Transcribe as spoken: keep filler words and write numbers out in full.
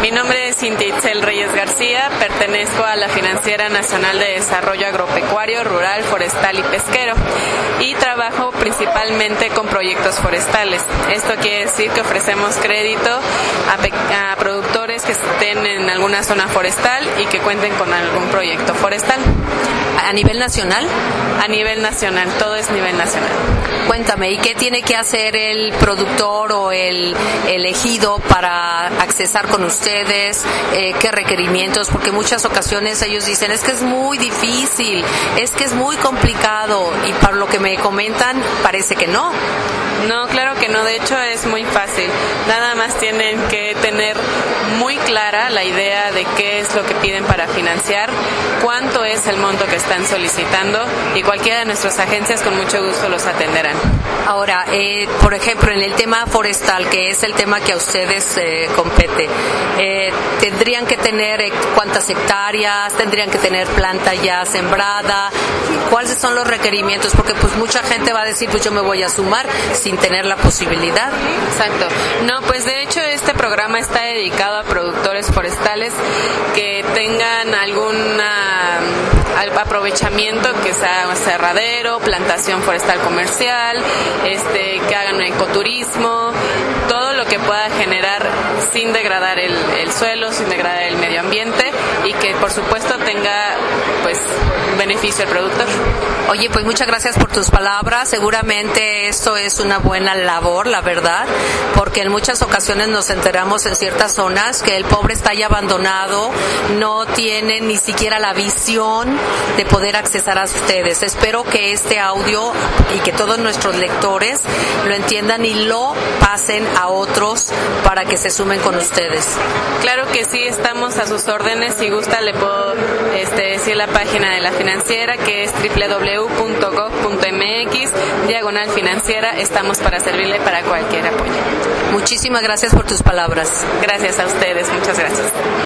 Mi nombre es Cintia Itzel Reyes García, pertenezco a la Financiera Nacional de Desarrollo Agropecuario, Rural, Forestal y Pesquero y trabajo principalmente con proyectos forestales. Esto quiere decir que ofrecemos crédito a, pe- a productores que estén en alguna zona forestal y que cuenten con algún proyecto forestal. ¿A nivel nacional? A nivel nacional, todo es nivel nacional. Cuéntame, ¿y qué tiene que hacer el productor o el elegido para accesar con ustedes? Eh, ¿Qué requerimientos? Porque en muchas ocasiones ellos dicen, es que es muy difícil, es que es muy complicado, y para lo que me comentan parece que no. No, claro que no, de hecho es muy fácil. Nada más tienen que tener muy clara la idea de qué es lo que piden para financiar, cuánto es el monto que están solicitando y cualquiera de nuestras agencias con mucho gusto los atenderán. Ahora, eh, por ejemplo, en el tema forestal, que es el tema que a ustedes eh, compete, eh, ¿tendrían que tener eh, cuántas hectáreas? ¿Tendrían que tener planta ya sembrada? ¿Cuáles son los requerimientos? Porque pues mucha gente va a decir, pues yo me voy a sumar sin tener la posibilidad. Exacto. No, pues de hecho este programa está dedicado a productores forestales que tengan alguna aprovechamiento, que sea cerradero, plantación forestal comercial, este, que hagan ecoturismo, todo lo que pueda generar sin degradar el, el suelo, sin degradar el medio ambiente y que por supuesto tenga pues beneficio al productor. Oye, pues muchas gracias por tus palabras. Seguramente esto es una buena labor, la verdad, porque en muchas ocasiones nos enteramos en ciertas zonas que el pobre está ya abandonado, no tiene ni siquiera la visión de poder accesar a ustedes. Espero que este audio y que todos nuestros lectores lo entiendan y lo pasen a otros para que se sumen con ustedes. Claro que sí, estamos a sus órdenes. Si gusta le puedo este, decir la página de la financiera, que es doble u doble u doble u punto gob punto eme equis diagonal financiera. Estamos para servirle para cualquier apoyo. Muchísimas gracias por tus palabras. Gracias a ustedes, muchas gracias.